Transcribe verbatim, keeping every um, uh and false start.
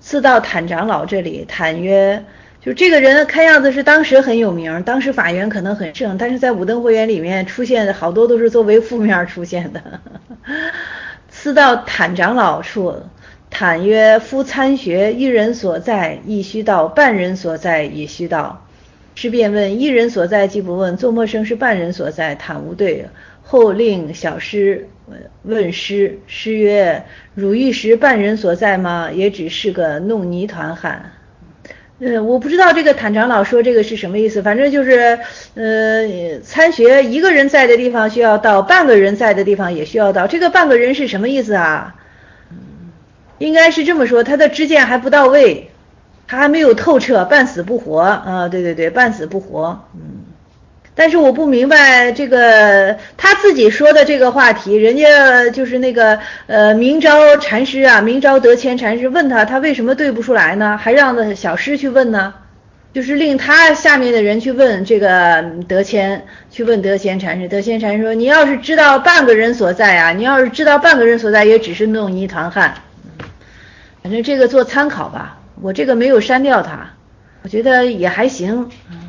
赐到坦长老这里，坦曰，就这个人看样子是当时很有名，当时法缘可能很盛，但是在五灯会员里面出现的好多都是作为负面出现的。赐到坦长老处，坦曰，夫参学一人所在亦须到，半人所在也须到。师便问，一人所在既不问，做陌生是半人所在，坦无对。后令小师问师，师曰，汝欲识半人所在吗？也只是个弄泥团汉。嗯，我不知道这个坦长老说这个是什么意思，反正就是呃，参学一个人在的地方需要到，半个人在的地方也需要到。这个半个人是什么意思啊？应该是这么说，他的知见还不到位，他还没有透彻，半死不活啊！对对对，半死不活。嗯，但是我不明白这个他自己说的这个话题，人家就是那个呃明昭禅师啊，明昭德谦禅师问他，他为什么对不出来呢？还让小师去问呢？就是令他下面的人去问这个德谦，去问德谦禅师。德谦禅师说，你要是知道半个人所在啊，你要是知道半个人所在，也只是弄泥团汉。反正这个做参考吧，我这个没有删掉它，我觉得也还行。